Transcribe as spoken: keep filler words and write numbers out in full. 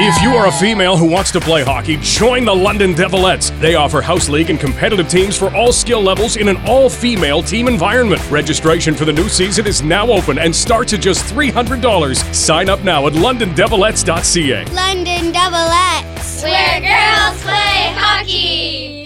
If you are a female who wants to play hockey, join the London Devilettes. They offer house league and competitive teams for all skill levels in an all-female team environment. Registration for the new season is now open and starts at just three hundred dollars. Sign up now at london devilettes dot c a. London Devilettes, where girls play hockey.